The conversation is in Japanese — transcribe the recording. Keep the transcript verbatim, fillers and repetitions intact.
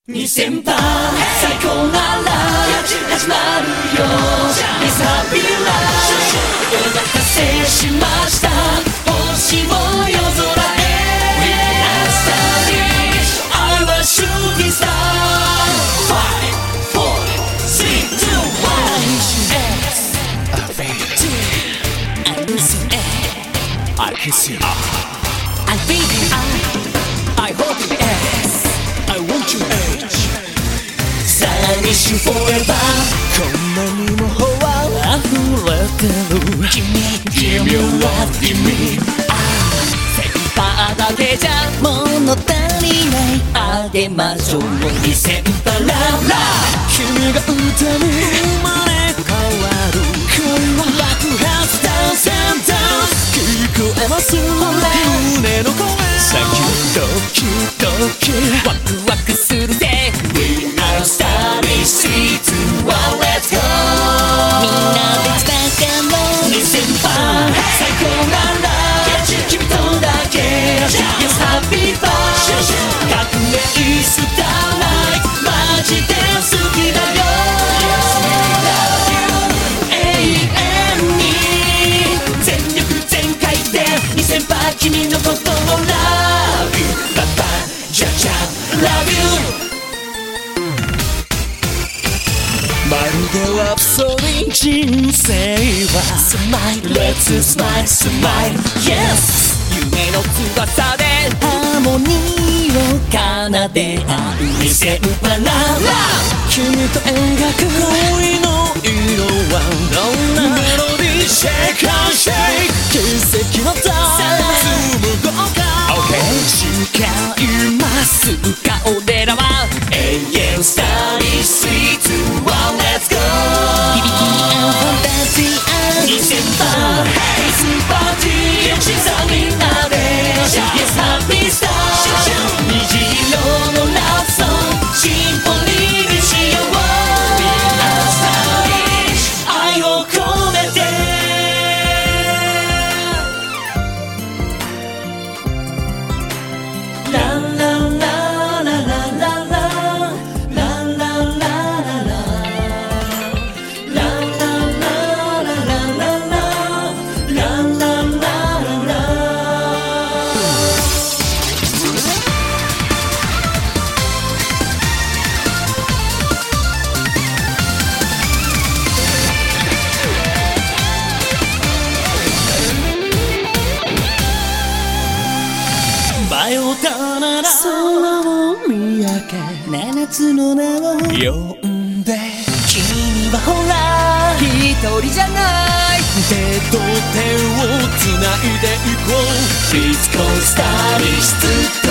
にせんばん最高なら始まるよ。リサビラお待たせしました。星を夜空へ We are starting our shooting star five, four, three, two, one X I miss you I kiss you I feel you I hold you X I want you H 寂しい forever こんなにもほわ溢れてる君君は君あセンターだけじゃ物足りないあげましょうにせんパララ君が歌に生まれ変わる恋は爆発ダンスダンス聞こえます胸の声さっきドキドキワクワクするぜ We are starting three, two, one, let's go みんなで伝えろにせんばん最高なら君とだけ Yes, happy birthday 革命スターライトマジで好きだよ 永遠に全力全開でにせんばん君のことを Love you パパジャジャ Love you まるでラプソディ人生は Smile Let's smile smile Yes 夢の翼でハーモニーを奏で合うにせんパララ君と描く恋の色はどんなメロディー Shake and shake 奇跡のダンス無効化 OK 誓いますか俺らは永遠スターリースリー、ツー、ワン Let's go 響き合うファンタジアにせんばんスーパーティー小さみんなで Yes happy star 虹色のラブソングシンフォニーにしよう We are stylish 愛を込めてランランラララララランランラララランランララララランランラララ迷ったなら空を見上げ七つの名を呼んで君はほら一人じゃない手と手をつないでいこう Please go stylish